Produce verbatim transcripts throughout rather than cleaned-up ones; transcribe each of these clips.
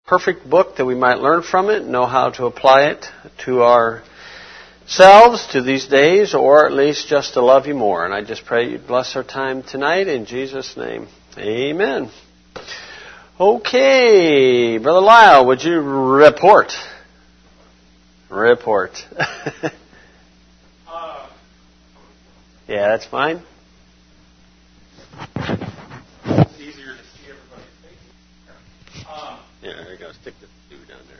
perfect book that we might learn from it, know how to apply it to ourselves, to these days, or at least just to love you more. And I just pray you bless our time tonight in Jesus' name. Amen. Okay, Brother Lyle, would you report? Report. uh, yeah, that's fine. It's easier to see everybody's faces. Uh, yeah, there you go. Stick the two down there.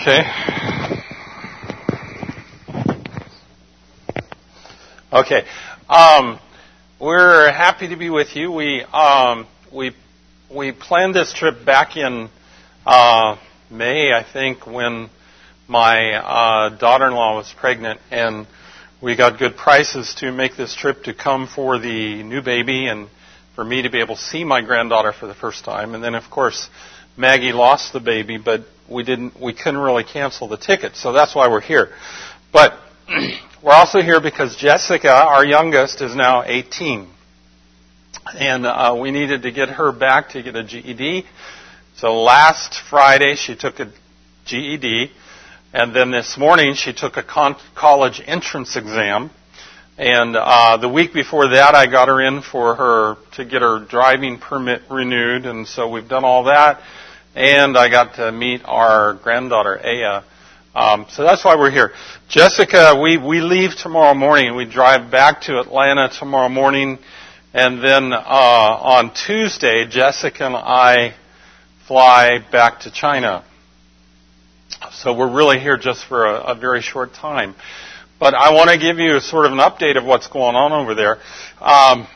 Okay. Okay. Um, we're happy to be with you. We um, we we planned this trip back in uh, May, I think, when my uh, daughter-in-law was pregnant, and we got good prices to make this trip to come for the new baby and for me to be able to see my granddaughter for the first time. And then, of course, Maggie lost the baby, but we didn't. We couldn't really cancel the ticket, so that's why we're here. But we're also here because Jessica, our youngest, is now eighteen, and uh, we needed to get her back to get a G E D. So last Friday she took a G E D, and then this morning she took a con- college entrance exam. And uh, the week before that, I got her in for her to get her driving permit renewed, and so we've done all that. And I got to meet our granddaughter, Aya. Um, so that's why we're here. Jessica, we, we leave tomorrow morning. We drive back to Atlanta tomorrow morning. And then uh, on Tuesday, Jessica and I fly back to China. So we're really here just for a, a very short time. But I want to give you sort of an update of what's going on over there. Um,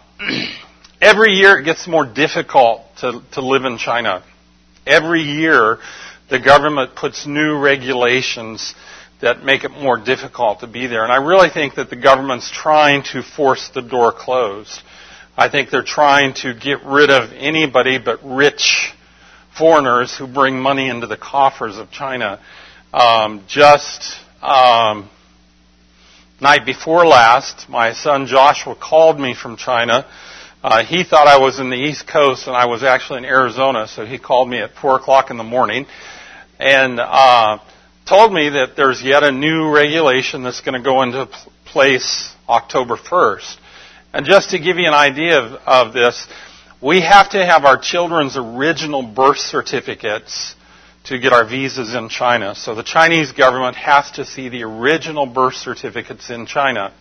every year it gets more difficult to, to live in China. Every year the government puts new regulations that make it more difficult to be there. And I really think that the government's trying to force the door closed. I think they're trying to get rid of anybody but rich foreigners who bring money into the coffers of China. Um, just um, night before last, my son Joshua called me from China. Uh, he thought I was in the East Coast, and I was actually in Arizona, so he called me at four o'clock in the morning and uh, told me that there's yet a new regulation that's going to go into place October first. And just to give you an idea of, of this, we have to have our children's original birth certificates to get our visas in China. So the Chinese government has to see the original birth certificates in China.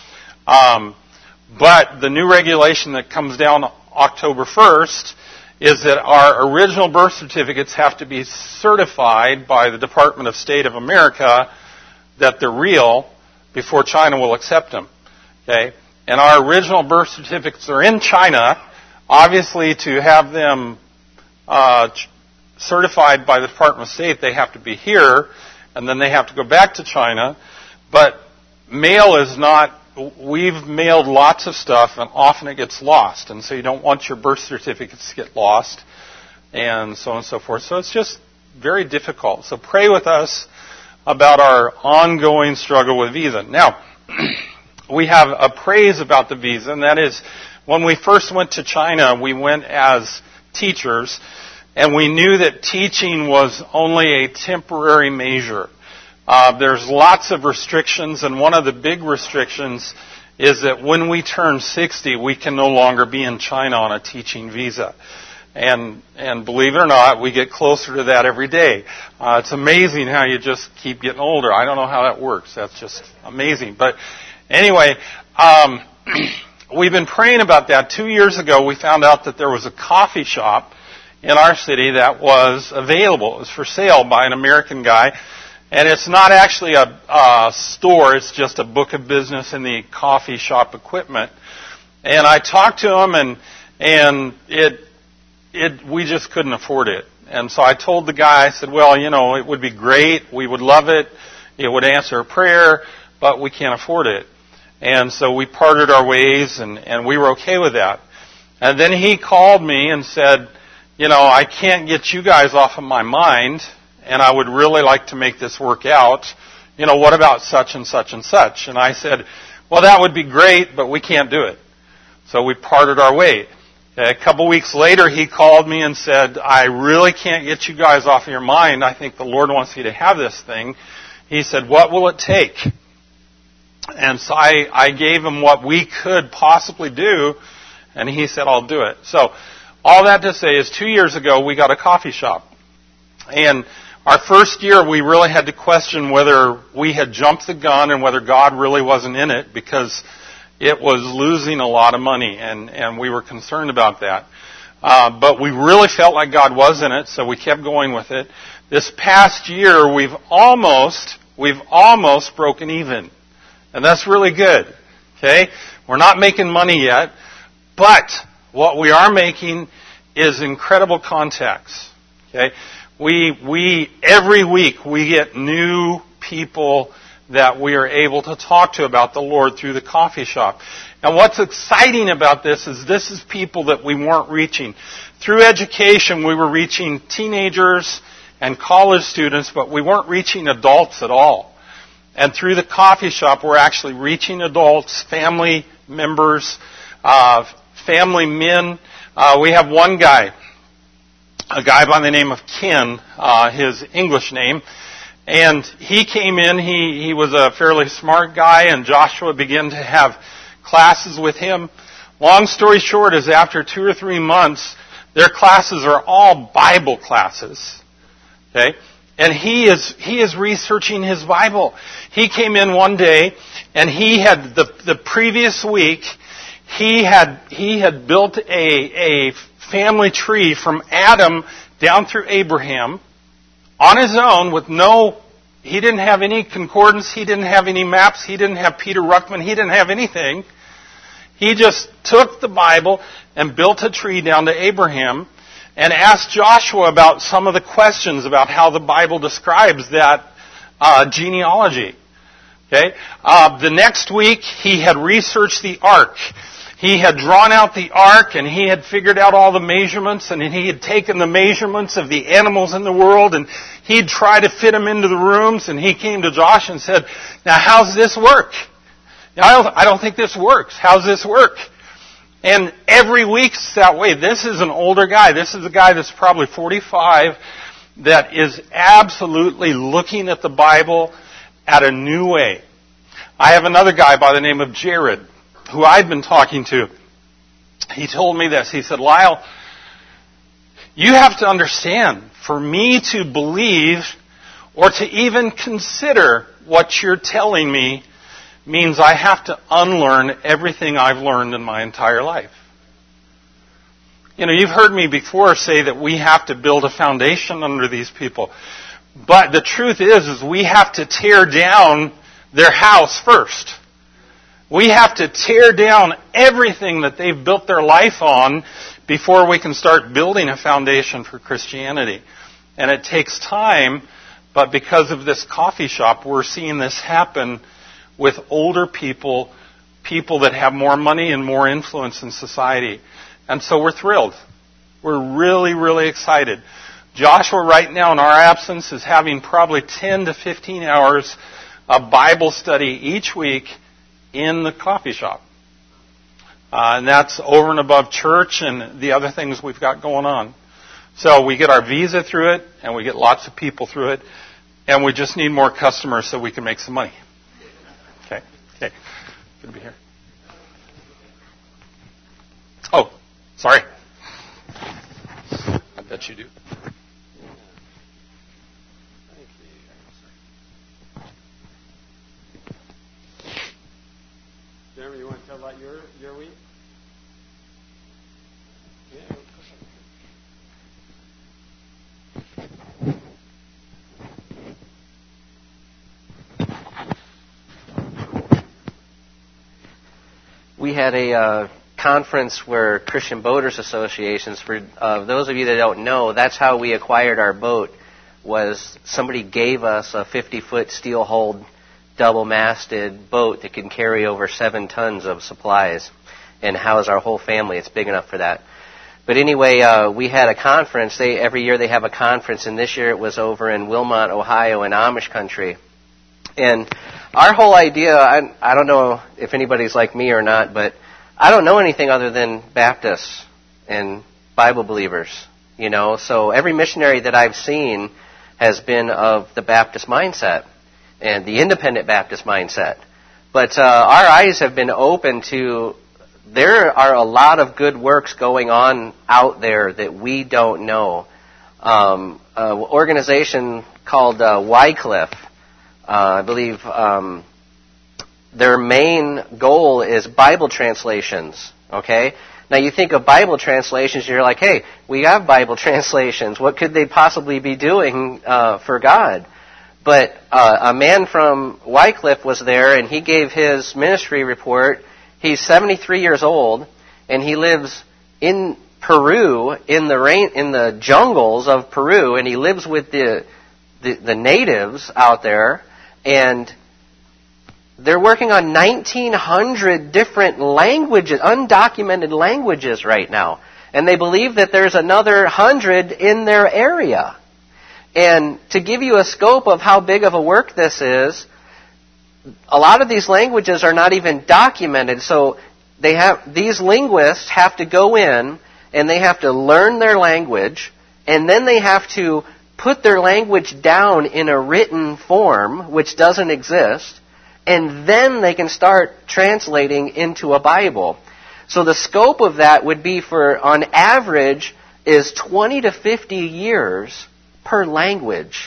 Um, but the new regulation that comes down October first is that our original birth certificates have to be certified by the Department of State of America that they're real before China will accept them. Okay? And our original birth certificates are in China. Obviously, to have them uh, certified by the Department of State, they have to be here, and then they have to go back to China. But mail is not, we've mailed lots of stuff, and often it gets lost. And so you don't want your birth certificates to get lost, and so on and so forth. So it's just very difficult. So pray with us about our ongoing struggle with visa. Now, we have a praise about the visa, and that is, when we first went to China, we went as teachers, and we knew that teaching was only a temporary measure. Uh, there's lots of restrictions, and one of the big restrictions is that when we turn sixty, we can no longer be in China on a teaching visa. And and believe it or not, we get closer to that every day. Uh, it's amazing how you just keep getting older. I don't know how that works. That's just amazing. But anyway, um, we've been praying about that. Two years ago, we found out that there was a coffee shop in our city that was available. It was for sale by an American guy. And it's not actually a, a store. It's just a book of business in the coffee shop equipment. And I talked to him, and and it it we just couldn't afford it. And so I told the guy, I said, well, you know, it would be great. We would love it. It would answer a prayer, but we can't afford it. And so we parted our ways, and, and we were okay with that. And then he called me and said, you know, I can't get you guys off of my mind, and I would really like to make this work out. You know, what about such and such and such? And I said, well, that would be great, but we can't do it. So we parted our way. Okay, a couple weeks later, he called me and said, I really can't get you guys off of your mind. I think the Lord wants you to have this thing. He said, what will it take? And so I, I gave him what we could possibly do, and he said, I'll do it. So all that to say is two years ago, we got a coffee shop. And our first year, we really had to question whether we had jumped the gun and whether God really wasn't in it, because it was losing a lot of money, and, and we were concerned about that. Uh, but we really felt like God was in it, so we kept going with it. This past year, we've almost, we've almost broken even. And that's really good. Okay? We're not making money yet, but what we are making is incredible contacts. Okay? We, we, every week we get new people that we are able to talk to about the Lord through the coffee shop. And what's exciting about this is this is people that we weren't reaching. Through education, we were reaching teenagers and college students, but we weren't reaching adults at all. And through the coffee shop, we're actually reaching adults, family members, uh, family men. Uh, we have one guy, a guy by the name of Ken, uh, his English name. And he came in, he, he was a fairly smart guy, and Joshua began to have classes with him. Long story short is after two or three months, their classes are all Bible classes. Okay? And he is, he is researching his Bible. He came in one day, and he had, the, the previous week, he had, he had built a, a family tree from Adam down through Abraham, on his own, with no, he didn't have any concordance, he didn't have any maps, he didn't have Peter Ruckman, he didn't have anything. He just took the Bible and built a tree down to Abraham and asked Joshua about some of the questions about how the Bible describes that uh, genealogy. Okay? Uh, the next week, he had researched the ark. He had drawn out the ark, and he had figured out all the measurements, and he had taken the measurements of the animals in the world, and he'd try to fit them into the rooms, and he came to Josh and said, now how's this work? Now, I don't, I don't think this works. How's this work? And every week's that way. This is an older guy. This is a guy that's probably forty-five that is absolutely looking at the Bible at a new way. I have another guy by the name of Jared, who I'd been talking to. He told me this. He said, Lyle, you have to understand, for me to believe or to even consider what you're telling me means I have to unlearn everything I've learned in my entire life. You know, you've heard me before say that we have to build a foundation under these people. But the truth is, is we have to tear down their house first. We have to tear down everything that they've built their life on before we can start building a foundation for Christianity. And it takes time, but because of this coffee shop, we're seeing this happen with older people, people that have more money and more influence in society. And so we're thrilled. We're really, really excited. Joshua right now in our absence is having probably ten to fifteen hours of Bible study each week in the coffee shop. Uh, and that's over and above church and the other things we've got going on. So we get our visa through it, and we get lots of people through it, and we just need more customers so we can make some money. Okay. Okay. Good to be here. Oh, sorry. I bet you do. Jeremy, you want to tell about your, your week? Yeah. We had a uh, conference where Christian Boaters Associations, for uh, those of you that don't know, that's how we acquired our boat, was somebody gave us a fifty-foot steel-hulled, double-masted boat that can carry over seven tons of supplies and house our whole family. It's big enough for that. But anyway, uh, we had a conference. They every year they have a conference, and this year it was over in Wilmot, Ohio, in Amish country. And our whole idea, I, I don't know if anybody's like me or not, but I don't know anything other than Baptists. and Bible believers. You know, so every missionary that I've seen has been of the Baptist mindset and the independent Baptist mindset. But uh, our eyes have been open to, there are a lot of good works going on out there that we don't know. Um, an organization called uh, Wycliffe, uh, I believe um, their main goal is Bible translations, okay? Now you think of Bible translations, you're like, hey, we have Bible translations. What could they possibly be doing uh, for God? But uh, a man from Wycliffe was there, and he gave his ministry report. He's seventy-three years old, and he lives in Peru, in the rain, in the jungles of Peru, and he lives with the, the the natives out there, and they're working on nineteen hundred different languages, undocumented languages right now, and they believe that there's another hundred in their area. And to give you a scope of how big of a work this is, a lot of these languages are not even documented. So they have these linguists have to go in and they have to learn their language, and then they have to put their language down in a written form, which doesn't exist, and then they can start translating into a Bible. So the scope of that would be for, on average, is twenty to fifty years per language.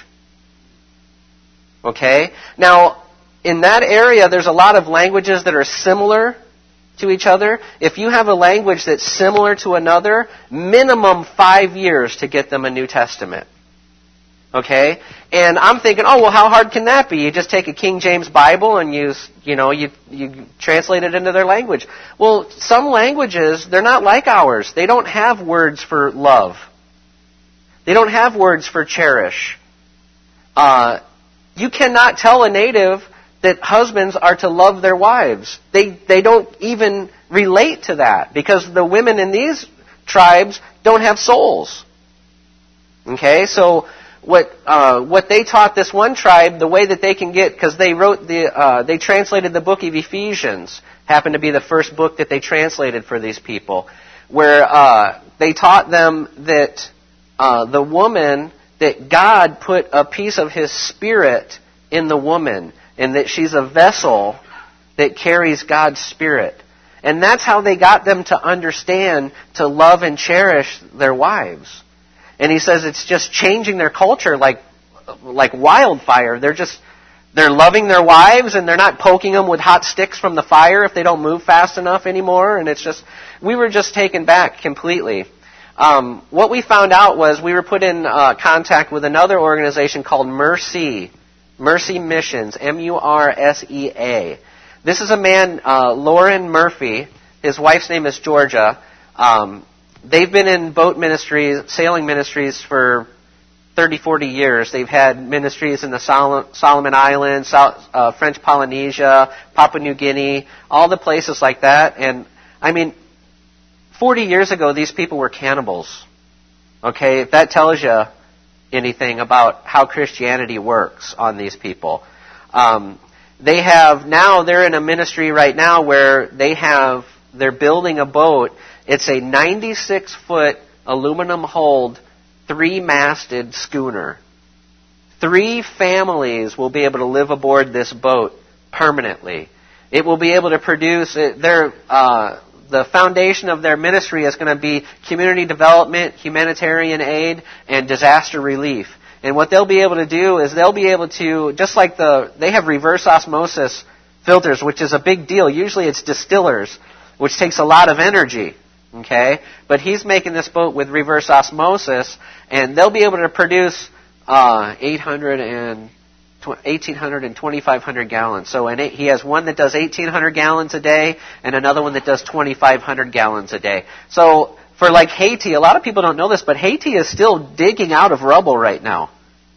Okay? Now, in that area, there's a lot of languages that are similar to each other. If you have a language that's similar to another, minimum five years to get them a New Testament. Okay? And I'm thinking, oh, well, how hard can that be? You just take a King James Bible and you, you know, you, you translate it into their language. Well, some languages, they're not like ours. They don't have words for love. They don't have words for cherish. Uh, you cannot tell a native that husbands are to love their wives. They they don't even relate to that because the women in these tribes don't have souls. Okay, so what uh, what they taught this one tribe, the way that they can get, because they wrote the uh, they translated the book of Ephesians, happened to be the first book that they translated for these people, where uh, they taught them that uh, the woman, that God put a piece of His Spirit in the woman, and that she's a vessel that carries God's Spirit. And that's how they got them to understand to love and cherish their wives. And he says it's just changing their culture like like wildfire. They're just, they're loving their wives, and they're not poking them with hot sticks from the fire if they don't move fast enough anymore. And it's just, we were just taken back completely. Um, what we found out was we were put in uh, contact with another organization called Mercy. Mercy Missions, M U R S E A. This is a man, uh, Lauren Murphy. His wife's name is Georgia. Um, they've been in boat ministries, sailing ministries for thirty, forty years. They've had ministries in the Sol- Solomon Islands, South, uh, French Polynesia, Papua New Guinea, all the places like that. And, I mean, forty years ago, these people were cannibals. Okay, if that tells you anything about how Christianity works on these people. Um, they have, now they're in a ministry right now where they have, they're building a boat. It's a ninety-six foot aluminum hulled, three-masted schooner. Three families will be able to live aboard this boat permanently. It will be able to produce, their, uh, the foundation of their ministry is going to be community development, humanitarian aid, and disaster relief. And what they'll be able to do is they'll be able to, just like the, they have reverse osmosis filters, which is a big deal. Usually it's distillers, which takes a lot of energy. Okay? But he's making this boat with reverse osmosis, and they'll be able to produce uh, eight hundred and eighteen hundred and twenty-five hundred gallons. So and he has one that does eighteen hundred gallons a day and another one that does twenty-five hundred gallons a day. So for like Haiti, a lot of people don't know this, but Haiti is still digging out of rubble right now.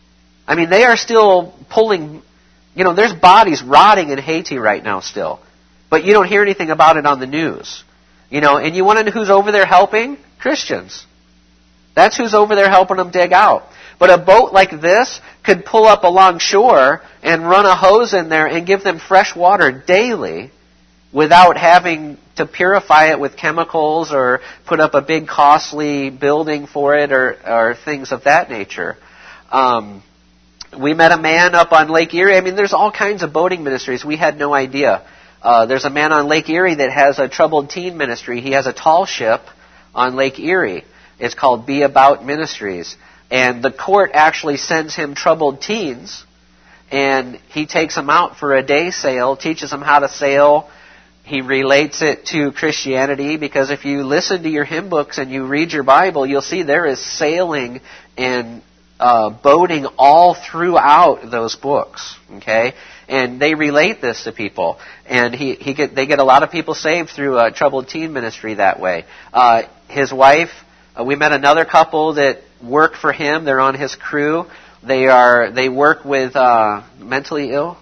I mean, they are still pulling, you know, there's bodies rotting in Haiti right now still. But you don't hear anything about it on the news. You know, and you want to know who's over there helping? Christians. That's who's over there helping them dig out. But a boat like this could pull up along shore and run a hose in there and give them fresh water daily without having to purify it with chemicals or put up a big costly building for it or, or things of that nature. Um, we met a man up on Lake Erie. I mean, there's all kinds of boating ministries. We had no idea. Uh, there's a man on Lake Erie that has a troubled teen ministry. He has a tall ship on Lake Erie. It's called Be About Ministries. And the court actually sends him troubled teens, and he takes them out for a day sail, teaches them how to sail. He relates it to Christianity, because if you listen to your hymn books and you read your Bible, you'll see there is sailing and uh, boating all throughout those books. Okay, and they relate this to people, and he, he get they get a lot of people saved through a troubled teen ministry that way. Uh, his wife, uh, we met another couple that work for him. They're on his crew. They are they work with uh, mentally ill,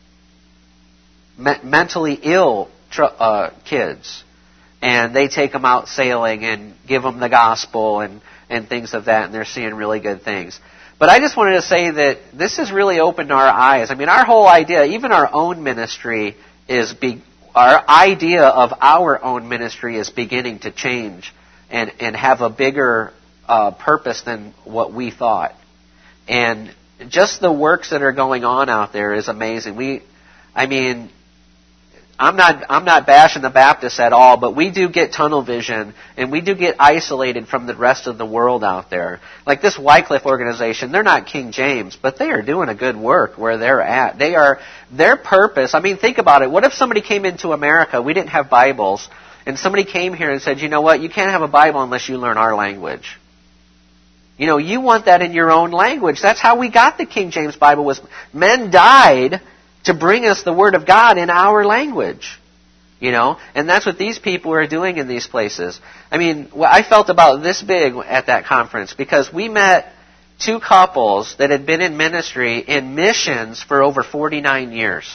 me- mentally ill. Uh, kids, and they take them out sailing and give them the gospel and, and things of that, and they're seeing really good things. But I just wanted to say that this has really opened our eyes. I mean, our whole idea, even our own ministry, is be, our idea of our own ministry is beginning to change and, and have a bigger uh, purpose than what we thought. And just the works that are going on out there is amazing. We, I mean, I'm not I'm not bashing the Baptists at all, but we do get tunnel vision, and we do get isolated from the rest of the world out there. Like this Wycliffe organization, they're not King James, but they are doing a good work where they're at. They are, their purpose, I mean, think about it. What if somebody came into America, we didn't have Bibles, and somebody came here and said, you know what, you can't have a Bible unless you learn our language. You know, you want that in your own language. That's how we got the King James Bible, was men died to bring us the Word of God in our language. You know, and that's what these people are doing in these places. I mean, I felt about this big at that conference, because we met two couples that had been in ministry, in missions, for over forty-nine years.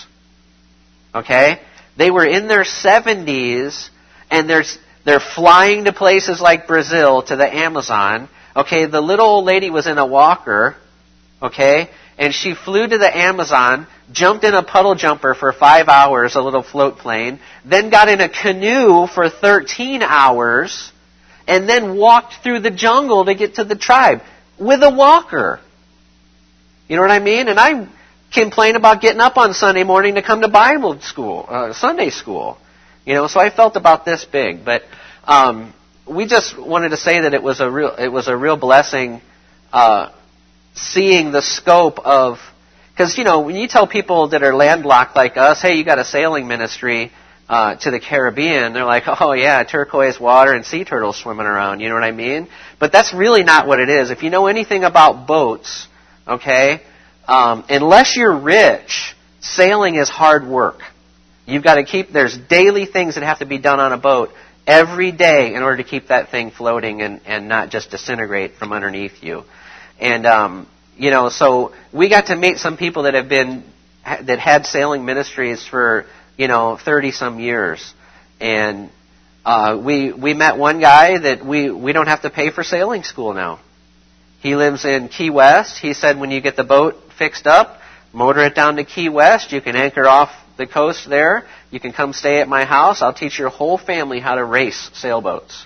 Okay? They were in their seventies, and they're, they're flying to places like Brazil, to the Amazon. Okay, the little old lady was in a walker, okay, and she flew to the Amazon, jumped in a puddle jumper for five hours, a little float plane, then got in a canoe for thirteen hours, and then walked through the jungle to get to the tribe with a walker. You know what I mean? And I complain about getting up on Sunday morning to come to Bible school, uh, Sunday school. You know, so I felt about this big. But um, we just wanted to say that it was a real, it was a real blessing, uh, seeing the scope of. Because, you know, when you tell people that are landlocked like us, hey, you got a sailing ministry uh, to the Caribbean, they're like, oh, yeah, turquoise water and sea turtles swimming around. You know what I mean? But that's really not what it is. If you know anything about boats, okay, um, unless you're rich, sailing is hard work. You've got to keep, there's daily things that have to be done on a boat every day in order to keep that thing floating and, and not just disintegrate from underneath you. And, um, You know, so we got to meet some people that have been, that had sailing ministries for, you know, thirty some years. And uh, we we met one guy that we, we don't have to pay for sailing school now. He lives in Key West. He said when you get the boat fixed up, motor it down to Key West. You can anchor off the coast there. You can come stay at my house. I'll teach your whole family how to race sailboats.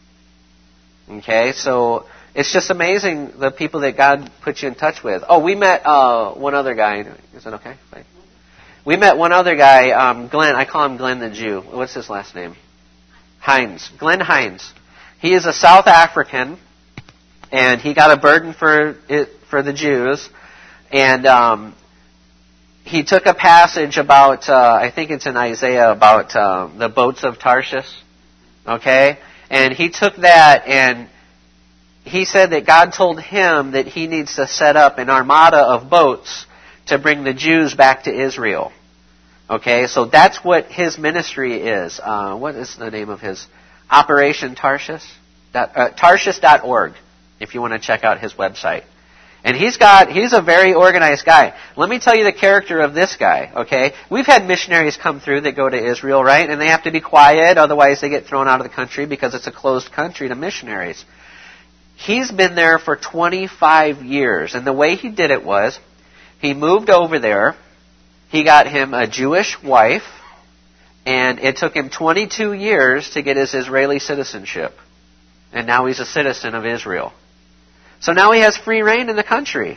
Okay, so it's just amazing the people that God puts you in touch with. Oh, we met uh, one other guy. Is that okay? Fine. We met one other guy, um, Glenn. I call him Glenn the Jew. What's his last name? Hines. Glenn Hines. He is a South African, and he got a burden for it, for the Jews. And um, he took a passage about, uh, I think it's in Isaiah, about uh, the boats of Tarshish. Okay? And he took that, and he said that God told him that he needs to set up an armada of boats to bring the Jews back to Israel. Okay, so that's what his ministry is. Uh, what is the name of his? Operation Tarshish? Uh, Tarshish dot org, if you want to check out his website. And he's got, he's a very organized guy. Let me tell you the character of this guy, okay? We've had missionaries come through that go to Israel, right? And they have to be quiet, otherwise they get thrown out of the country because it's a closed country to missionaries. He's been there for twenty-five years, and the way he did it was, he moved over there, he got him a Jewish wife, And it took him twenty-two years to get his Israeli citizenship. And now he's a citizen of Israel. So now he has free reign in the country.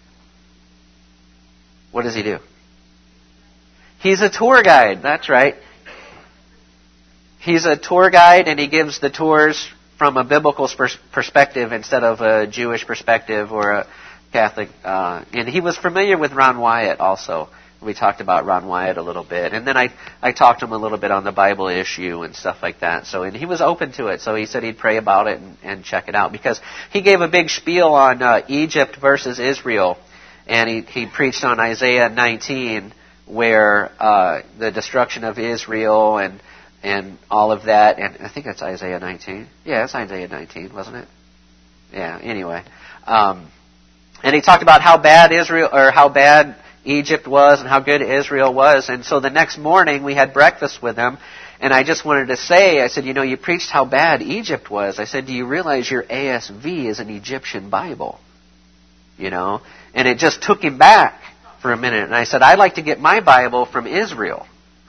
What does he do? He's a tour guide. That's right. He's a tour guide, and he gives the tours from a biblical pers- perspective instead of a Jewish perspective or a Catholic. Uh, and he was familiar with Ron Wyatt also. We talked about Ron Wyatt a little bit. And then I, I talked to him a little bit on the Bible issue and stuff like that. So, and he was open to it. So he said he'd pray about it and, and check it out. Because he gave a big spiel on uh, Egypt versus Israel. And he, he preached on Isaiah nineteen, where uh, the destruction of Israel and and all of that. And I think that's Isaiah nineteen. Yeah, it's Isaiah nineteen, wasn't it? Yeah, anyway. Um, and he talked about how bad Israel, or how bad Egypt was and how good Israel was. And so the next morning we had breakfast with him, and I just wanted to say, I said, you know, you preached how bad Egypt was. I said, do you realize your A S V is an Egyptian Bible? You know? And it just took him back for a minute. And I said, I'd like to get my Bible from Israel.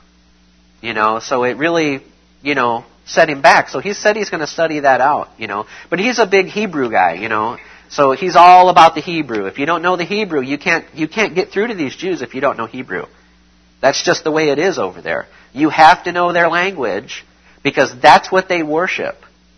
You know, so it really, you know, set him back. So he said he's going to study that out, you know. But he's a big Hebrew guy, you know. So he's all about the Hebrew. If you don't know the Hebrew, you can't you can't get through to these Jews if you don't know Hebrew. That's just the way it is over there. You have to know their language because that's what they worship,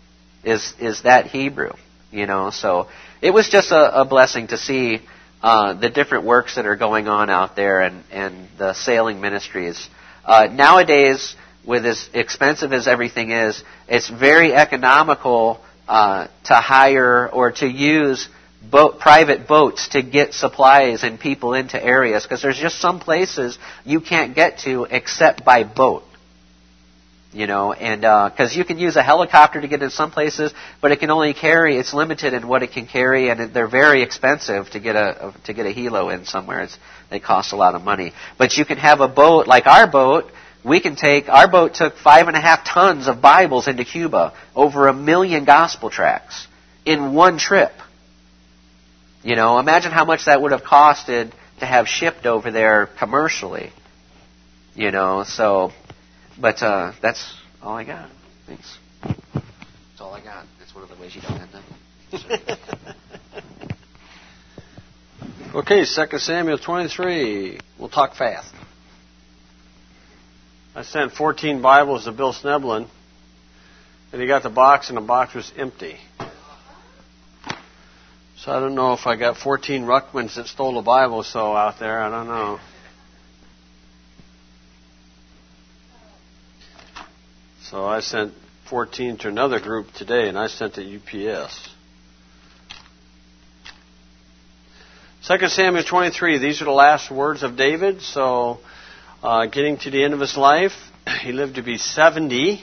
is is that Hebrew. You know, so it was just a, a blessing to see uh, the different works that are going on out there and, and the sailing ministries. Uh, nowadays, with as expensive as everything is, it's very economical Uh, to hire or to use boat, private boats to get supplies and people into areas, because there's just some places you can't get to except by boat. You know, and because uh, you can use a helicopter to get in some places, but it can only carry, it's limited in what it can carry, and they're very expensive to get a, a to get a helo in somewhere. It's, they cost a lot of money. But you can have a boat like our boat. We can take, our boat took five and a half tons of Bibles into Cuba, over a million gospel tracts in one trip. You know, imagine how much that would have costed to have shipped over there commercially. You know, so, but uh, that's all I got. Thanks. That's all I got. That's one of the ways you don't end up. Okay, Second Samuel twenty-three. We'll talk fast. I sent fourteen Bibles to Bill Sneblin, and he got the box, and the box was empty. So I don't know if I got fourteen Ruckmans that stole a Bible so out there. I don't know. So I sent fourteen to another group today, and I sent it U P S. Second Samuel twenty-three. These are the last words of David. So uh, getting to the end of his life, he lived to be seventy.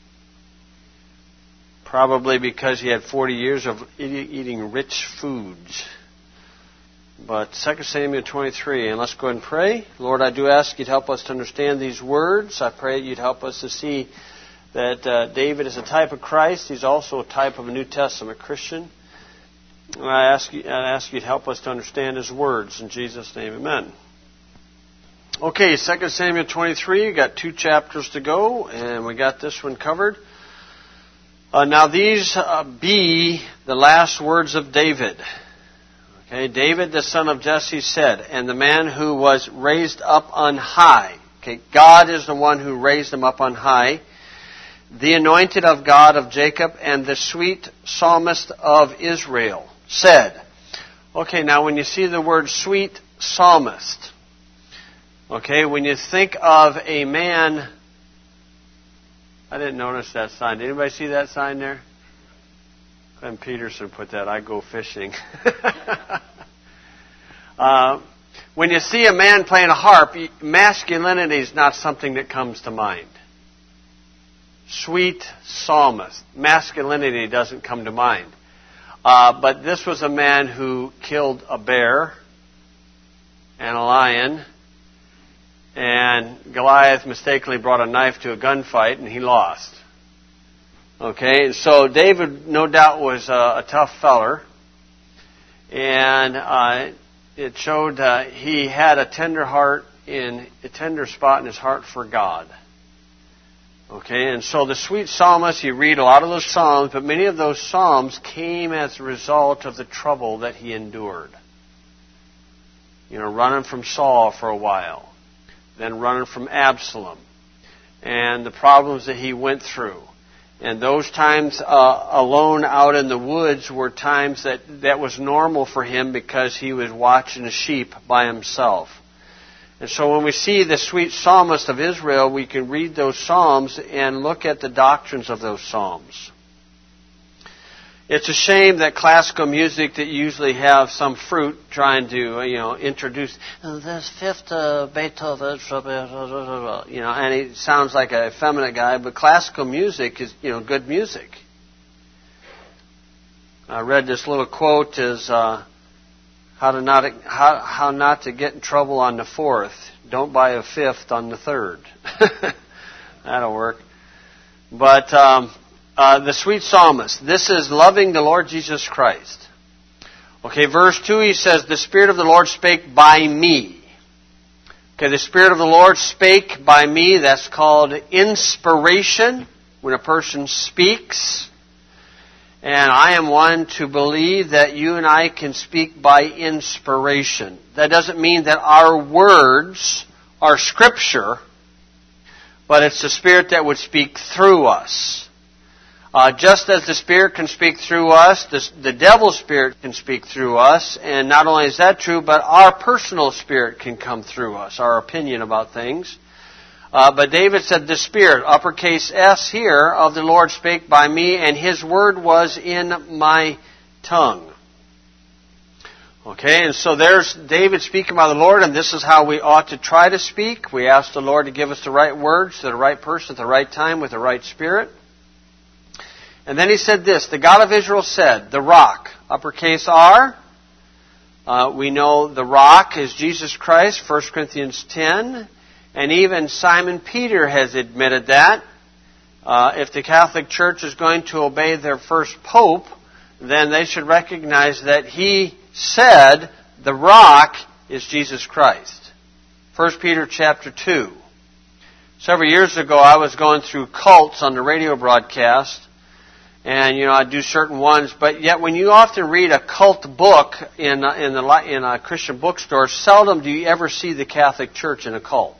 Probably because he had forty years of eating rich foods. But Second Samuel twenty-three, and let's go ahead and pray. Lord, I do ask you to help us to understand these words. I pray you'd help us to see that uh, David is a type of Christ. He's also a type of a New Testament Christian. And I ask you, I ask you to help us to understand his words. In Jesus' name, amen. Okay, Second Samuel twenty-three. We've got two chapters to go, and we got this one covered. Uh, now these uh, be the last words of David. Okay, David, the son of Jesse, said, and the man who was raised up on high. Okay, God is the one who raised him up on high. The anointed of God of Jacob and the sweet psalmist of Israel said. Okay, now when you see the word sweet psalmist, okay, when you think of a man, I didn't notice that sign. Did anybody see that sign there? Glenn Peterson put that, I go fishing. uh, when you see a man playing a harp, masculinity is not something that comes to mind. Sweet psalmist. Masculinity doesn't come to mind. Uh, but this was a man who killed a bear and a lion, and Goliath mistakenly brought a knife to a gunfight, and he lost. Okay, so David, no doubt, was a, a tough feller, and uh, it showed uh, he had a tender heart, in a tender spot in his heart for God. Okay, and so the sweet psalmist, you read a lot of those psalms, but many of those psalms came as a result of the trouble that he endured. You know, running from Saul for a while, then running from Absalom, and the problems that he went through. And those times uh, alone out in the woods were times that, that was normal for him because he was watching the sheep by himself. And so when we see the sweet psalmist of Israel, we can read those psalms and look at the doctrines of those psalms. It's a shame that classical music that usually have some fruit trying to, you know, introduce this fifth uh, Beethoven, you know, and he sounds like a effeminate guy, but classical music is, you know, good music. I read this little quote is uh, how to not how how not to get in trouble on the fourth. Don't buy a fifth on the third. That'll work. But um, Uh, the sweet psalmist. This is loving the Lord Jesus Christ. Okay, verse two, he says, the Spirit of the Lord spake by me. Okay, the Spirit of the Lord spake by me. That's called inspiration, when a person speaks. And I am one to believe that you and I can speak by inspiration. That doesn't mean that our words are Scripture, but it's the Spirit that would speak through us. Uh, just as the Spirit can speak through us, the, the devil's spirit can speak through us. And not only is that true, but our personal spirit can come through us, our opinion about things. Uh, but David said, the Spirit, uppercase S here, of the Lord spake by me, and His word was in my tongue. Okay, and so there's David speaking by the Lord, and this is how we ought to try to speak. We ask the Lord to give us the right words to the right person at the right time with the right spirit. And then he said this, the God of Israel said, the rock, uppercase R. Uh, we know the rock is Jesus Christ, First Corinthians ten. And even Simon Peter has admitted that. Uh, if the Catholic Church is going to obey their first pope, then they should recognize that he said the rock is Jesus Christ. First Peter chapter two. Several years ago, I was going through cults on the radio broadcast. And, you know, I do certain ones, but yet when you often read a cult book in a, in, the, in a Christian bookstore, seldom do you ever see the Catholic Church in a cult.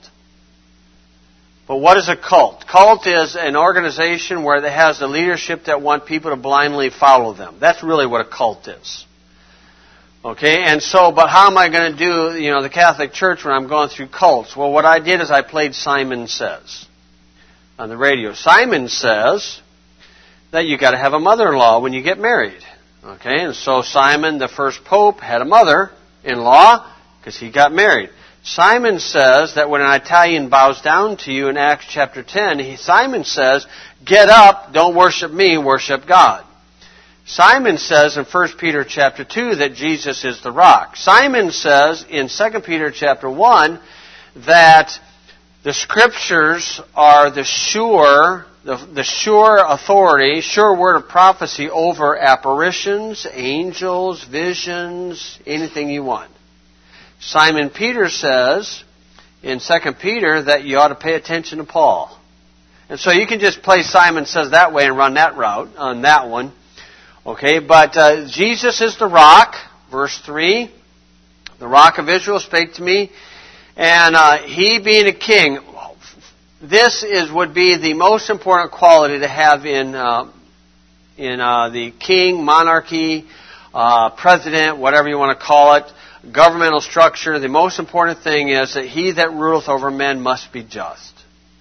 But what is a cult? Cult is an organization where it has a leadership that want people to blindly follow them. That's really what a cult is. Okay, and so, but how am I going to do, you know, the Catholic Church when I'm going through cults? Well, what I did is I played Simon Says on the radio. Simon Says that you got to have a mother-in-law when you get married. Okay, and so Simon, the first pope, had a mother-in-law because he got married. Simon says that when an Italian bows down to you in Acts chapter ten, he, Simon says, get up, don't worship me, worship God. Simon says in First Peter chapter two that Jesus is the rock. Simon says in Second Peter chapter one that the Scriptures are the sure The, the sure authority, sure word of prophecy over apparitions, angels, visions, anything you want. Simon Peter says in Second Peter that you ought to pay attention to Paul. And so you can just play Simon Says that way and run that route on that one. Okay, but uh, Jesus is the rock, verse three. The rock of Israel spake to me, and uh, he being a king. This is would be the most important quality to have in uh, in uh, the king, monarchy, uh, president, whatever you want to call it, governmental structure. The most important thing is that he that ruleth over men must be just.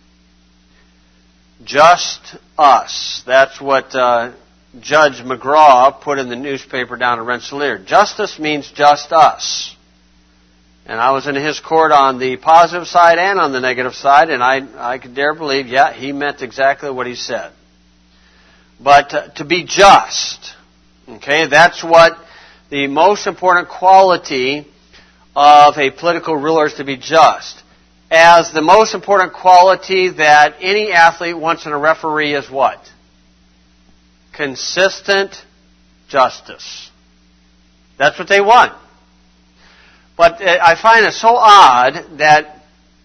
Just us. That's what uh, Judge McGraw put in the newspaper down in Rensselaer. Justice means just us. And I was in his court on the positive side and on the negative side, and I I could dare believe, yeah, he meant exactly what he said. But uh, to be just, okay, that's what the most important quality of a political ruler is, to be just. As the most important quality that any athlete wants in a referee is what? Consistent justice. That's what they want. But I find it so odd that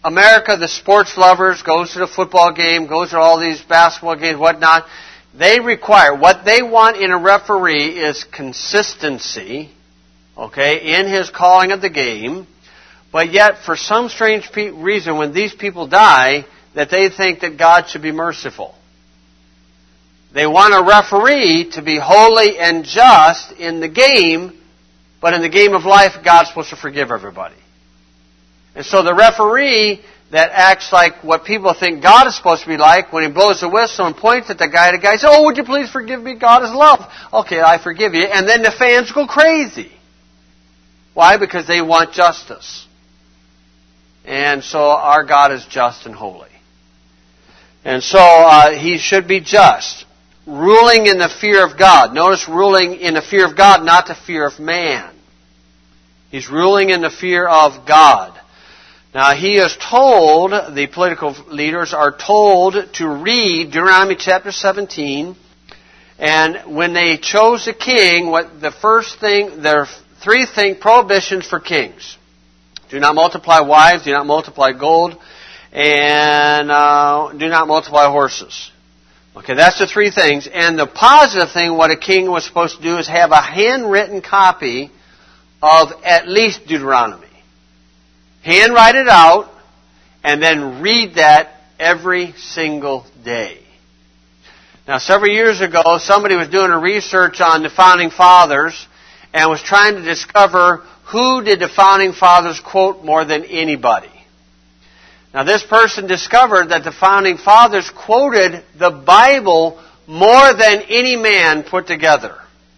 America, the sports lovers, goes to the football game, goes to all these basketball games, whatnot. They require, what they want in a referee is consistency, okay, in his calling of the game. But yet, for some strange pe- reason, when these people die, that they think that God should be merciful. They want a referee to be holy and just in the game, but in the game of life, God's supposed to forgive everybody. And so the referee that acts like what people think God is supposed to be like, when he blows the whistle and points at the guy, the guy says, "Oh, would you please forgive me? God is love." Okay, I forgive you. And then the fans go crazy. Why? Because they want justice. And so our God is just and holy. And so uh, He should be just. Ruling in the fear of God. Notice ruling in the fear of God, not the fear of man. He's ruling in the fear of God. Now, he is told, the political leaders are told to read Deuteronomy chapter seventeen. And when they chose a king, what the first thing, there are three thing prohibitions for kings. Do not multiply wives, do not multiply gold, and uh, do not multiply horses. Okay, that's the three things. And the positive thing, what a king was supposed to do is have a handwritten copy of at least Deuteronomy. Handwrite it out, and then read that every single day. Now, several years ago, somebody was doing a research on the Founding Fathers and was trying to discover who did the Founding Fathers quote more than anybody. Now, this person discovered that the Founding Fathers quoted the Bible more than any man put together.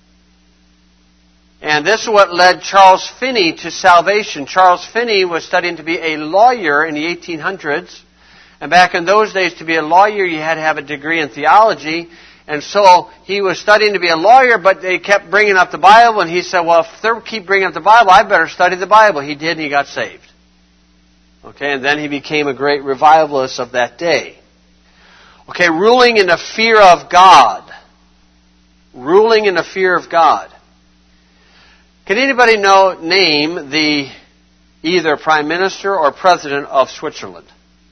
And this is what led Charles Finney to salvation. Charles Finney was studying to be a lawyer in the eighteen hundreds. And back in those days, to be a lawyer, you had to have a degree in theology. And so he was studying to be a lawyer, but they kept bringing up the Bible. And he said, well, if they keep bringing up the Bible, I better study the Bible. He did, and he got saved. Okay, and then he became a great revivalist of that day. Okay, ruling in the fear of God. Ruling in the fear of God. Can anybody know, name the either Prime Minister or President of Switzerland?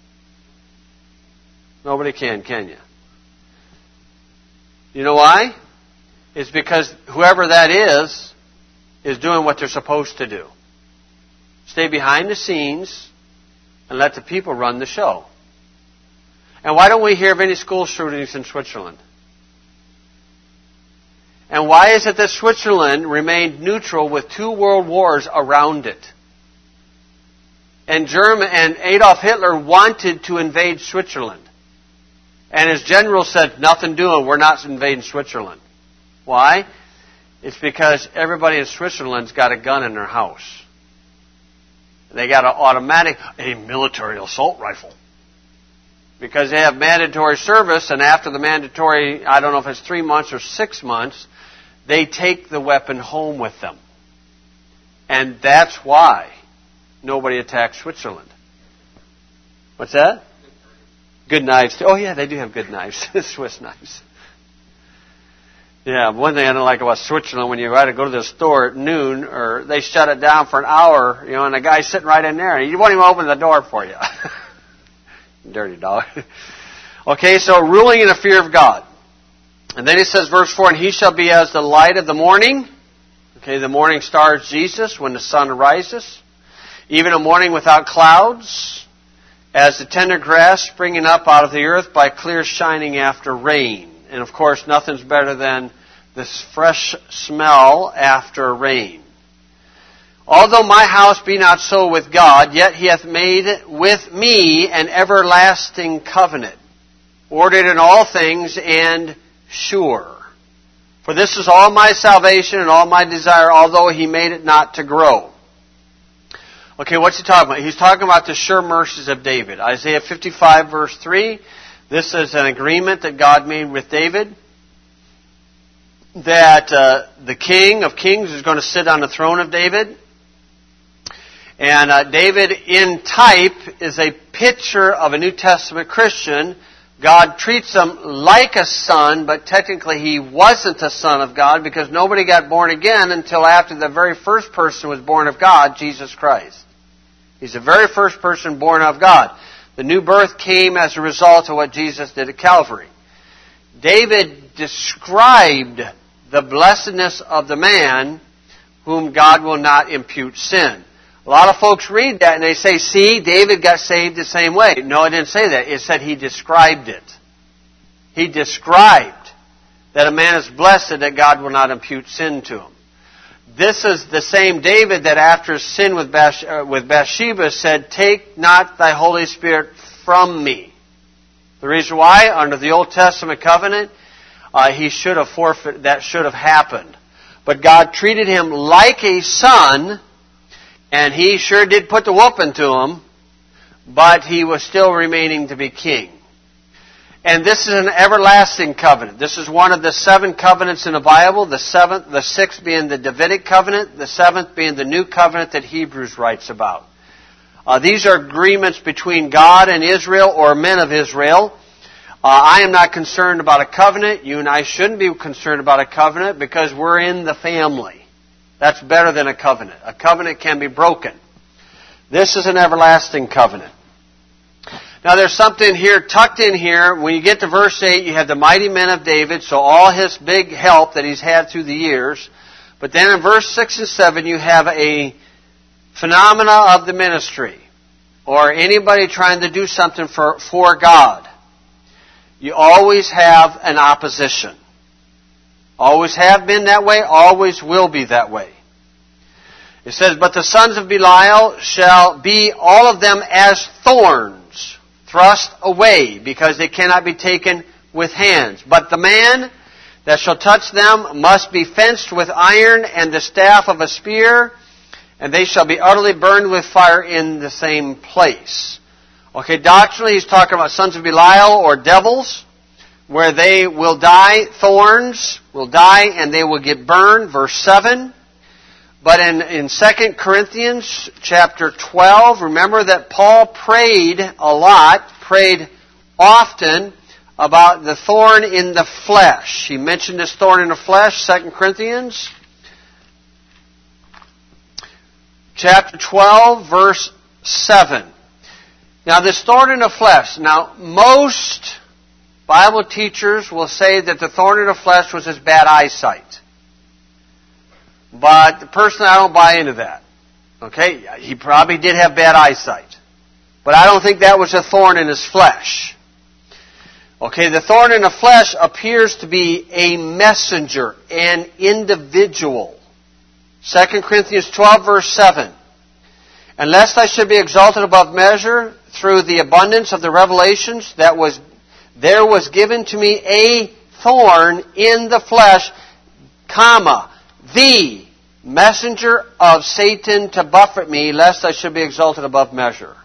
Nobody can, can you? You know why? It's because whoever that is, is doing what they're supposed to do. Stay behind the scenes and let the people run the show. And why don't we hear of any school shootings in Switzerland? And why is it that Switzerland remained neutral with two world wars around it? And German and Adolf Hitler wanted to invade Switzerland. And his general said, nothing doing, we're not invading Switzerland. Why? It's because everybody in Switzerland's got a gun in their house. They got an automatic, a military assault rifle. Because they have mandatory service, and after the mandatory, I don't know if it's three months or six months, they take the weapon home with them. And that's why nobody attacked Switzerland. What's that? Good knives. Oh, yeah, they do have good knives. Swiss knives. Yeah, one thing I don't like about Switzerland, when you try to go to the store at noon, or they shut it down for an hour, you know, and the guy's sitting right in there, and you won't even open the door for you. Dirty dog. Okay, so ruling in the fear of God. And then it says, verse four, and he shall be as the light of the morning. Okay, the morning star is Jesus when the sun rises. Even a morning without clouds. As the tender grass springing up out of the earth by clear shining after rain. And of course, nothing's better than this fresh smell after rain. Although my house be not so with God, yet he hath made with me an everlasting covenant, ordered in all things and sure. For this is all my salvation and all my desire, although he made it not to grow. Okay, what's he talking about? He's talking about the sure mercies of David. Isaiah fifty-five, verse three. This is an agreement that God made with David. That uh, the King of Kings is going to sit on the throne of David. And uh, David, in type, is a picture of a New Testament Christian. God treats him like a son, but technically he wasn't a son of God because nobody got born again until after the very first person was born of God, Jesus Christ. He's the very first person born of God. The new birth came as a result of what Jesus did at Calvary. David described the blessedness of the man whom God will not impute sin. A lot of folks read that and they say, see, David got saved the same way. No, it didn't say that. It said he described it. He described that a man is blessed that God will not impute sin to him. This is the same David that after sin with Bath- uh, with Bathsheba said, take not thy Holy Spirit from me. The reason why, under the Old Testament covenant, uh, he should have forfeited, that should have happened. But God treated him like a son, and he sure did put the whooping to him, but he was still remaining to be king. And this is an everlasting covenant. This is one of the seven covenants in the Bible, the seventh, the sixth being the Davidic covenant, the seventh being the new covenant that Hebrews writes about. Uh, these are agreements between God and Israel, or men of Israel. Uh, I am not concerned about a covenant. You and I shouldn't be concerned about a covenant because we're in the family. That's better than a covenant. A covenant can be broken. This is an everlasting covenant. Now there's something here, tucked in here. When you get to verse eight, you have the mighty men of David, so all his big help that he's had through the years. But then in verse six and seven, you have a phenomena of the ministry, or anybody trying to do something for, for God. You always have an opposition. Always have been that way, always will be that way. It says, but the sons of Belial shall be all of them as thorns, thrust away, because they cannot be taken with hands. But the man that shall touch them must be fenced with iron and the staff of a spear, and they shall be utterly burned with fire in the same place. Okay, doctrinally he's talking about sons of Belial or devils, where they will die, thorns will die, and they will get burned, verse seven. But in, in Second Corinthians chapter twelve, remember that Paul prayed a lot, prayed often about the thorn in the flesh. He mentioned this thorn in the flesh, Second Corinthians chapter twelve, verse seven. Now this thorn in the flesh, now most Bible teachers will say that the thorn in the flesh was his bad eyesight. But personally, I don't buy into that. Okay? He probably did have bad eyesight. But I don't think that was a thorn in his flesh. Okay, the thorn in the flesh appears to be a messenger, an individual. Second Corinthians twelve, verse seven. And lest I should be exalted above measure through the abundance of the revelations, that was there was given to me a thorn in the flesh, comma, the messenger of Satan to buffet me, lest I should be exalted above measure.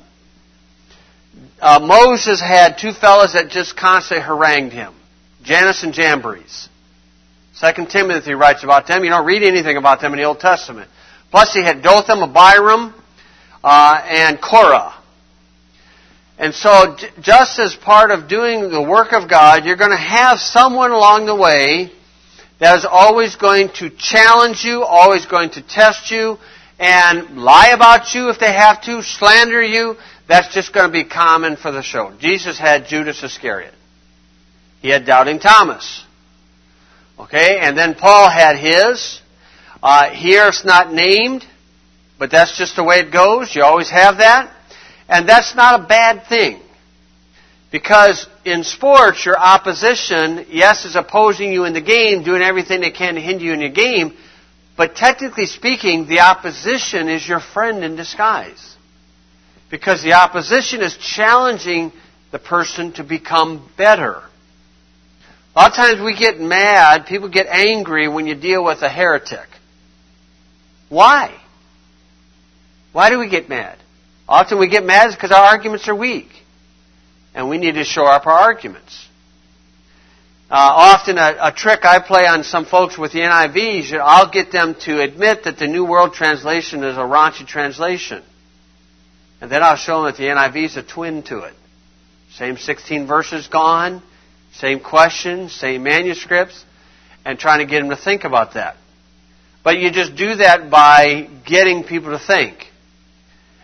Uh, Moses had two fellows that just constantly harangued him, Jannes and Jambres. Second Timothy writes about them. You don't read anything about them in the Old Testament. Plus he had Dotham, Abiram, uh, and Korah. And so, just as part of doing the work of God, you're going to have someone along the way that is always going to challenge you, always going to test you, and lie about you if they have to, slander you. That's just going to be common for the show. Jesus had Judas Iscariot. He had Doubting Thomas. Okay, and then Paul had his. Uh, here it's not named, but that's just the way it goes. You always have that. And that's not a bad thing. Because in sports, your opposition, yes, is opposing you in the game, doing everything they can to hinder you in your game, but technically speaking, the opposition is your friend in disguise. Because the opposition is challenging the person to become better. A lot of times we get mad, people get angry when you deal with a heretic. Why? Why do we get mad? Often we get mad because our arguments are weak. And we need to shore up our arguments. Uh, often a, a trick I play on some folks with the N I V is I'll get them to admit that the New World Translation is a raunchy translation. And then I'll show them that the N I V is a twin to it. Same sixteen verses gone, same questions, same manuscripts, and trying to get them to think about that. But you just do that by getting people to think.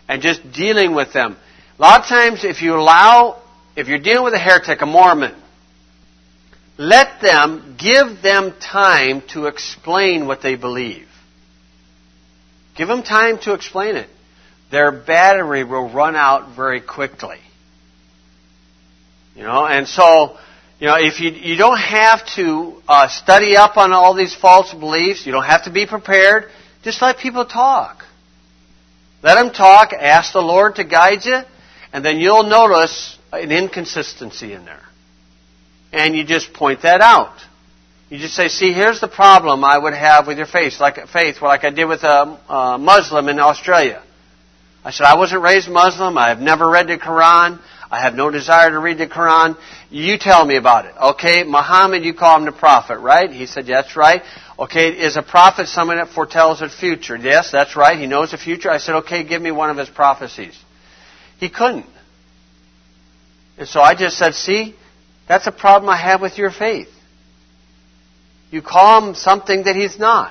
and just dealing with them. A lot of times, if you allow, if you're dealing with a heretic, a Mormon, let them, give them time to explain what they believe. Give them time to explain it. Their battery will run out very quickly. You know, and so, you know, if you you don't have to uh, study up on all these false beliefs, you don't have to be prepared. Just let people talk. Let them talk. Ask the Lord to guide you, and then you'll notice an inconsistency in there. And you just point that out. You just say, see, here's the problem I would have with your faith, like faith, like I did with a, a Muslim in Australia. I said, I wasn't raised Muslim. I have never read the Quran. I have no desire to read the Quran. You tell me about it. Okay, Muhammad, you call him the prophet, right? He said, yeah, that's right. Okay, is a prophet someone that foretells the future? Yes, that's right. He knows the future. I said, okay, give me one of his prophecies. He couldn't. And so I just said, see, that's a problem I have with your faith. You call him something that he's not.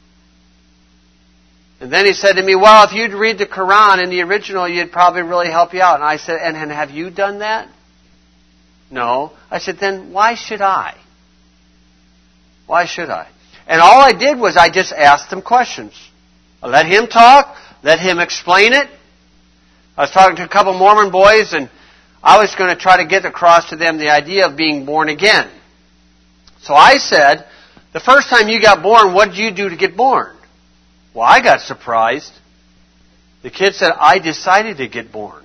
And then he said to me, well, if you'd read the Quran in the original, you'd probably really help you out. And I said, and, and have you done that? No. I said, then why should I? Why should I? And all I did was I just asked him questions. I let him talk, let him explain it. I was talking to a couple Mormon boys, and I was going to try to get across to them the idea of being born again. So I said, the first time you got born, what did you do to get born? Well, I got surprised. The kid said, I decided to get born.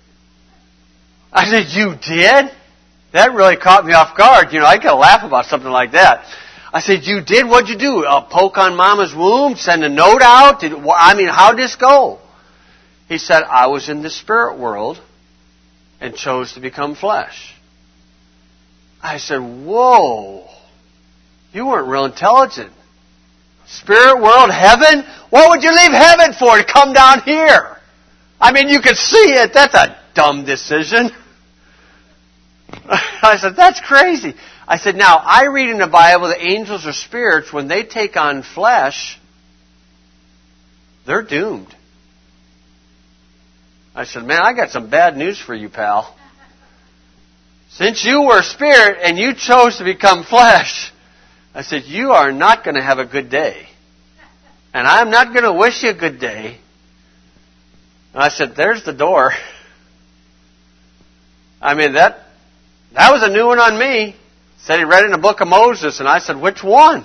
I said, you did? That really caught me off guard. You know, I got to laugh about something like that. I said, you did? What'd you do? Uh, poke on Mama's womb? Send a note out? Did, I mean, how'd this go? He said, I was in the spirit world and chose to become flesh. I said, whoa. You weren't real intelligent. Spirit world, heaven? What would you leave heaven for to come down here? I mean, you could see it. That's a dumb decision. I said, that's crazy. I said, now, I read in the Bible that angels or spirits, when they take on flesh, they're doomed. I said, man, I got some bad news for you, pal. Since you were spirit and you chose to become flesh, I said, you are not going to have a good day. And I'm not going to wish you a good day. And I said, there's the door. I mean, that that was a new one on me. Said he read it in the book of Moses, and I said, which one?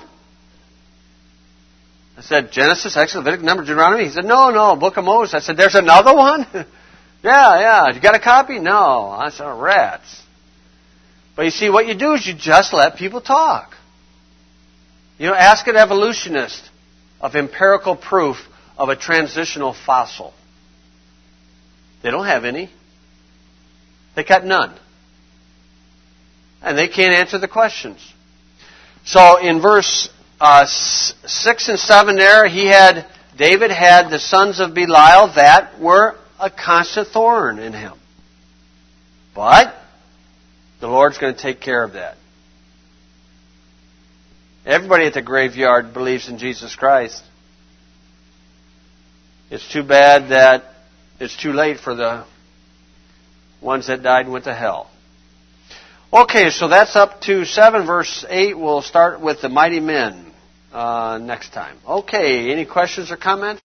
I said, Genesis, Exodus, Leviticus, Numbers, Deuteronomy. He said, no, no, book of Moses. I said, there's another one? yeah, yeah. You got a copy? No. I said, rats. But you see, what you do is you just let people talk. You know, ask an evolutionist of empirical proof of a transitional fossil. They don't have any. They got none. And they can't answer the questions. So in verse uh, six and seven there, he had, David had the sons of Belial that were a constant thorn in him. But the Lord's going to take care of that. Everybody at the graveyard believes in Jesus Christ. It's too bad that it's too late for the ones that died and went to hell. Okay, so that's up to seven, verse eight. We'll start with the mighty men uh, next time. Okay, any questions or comments?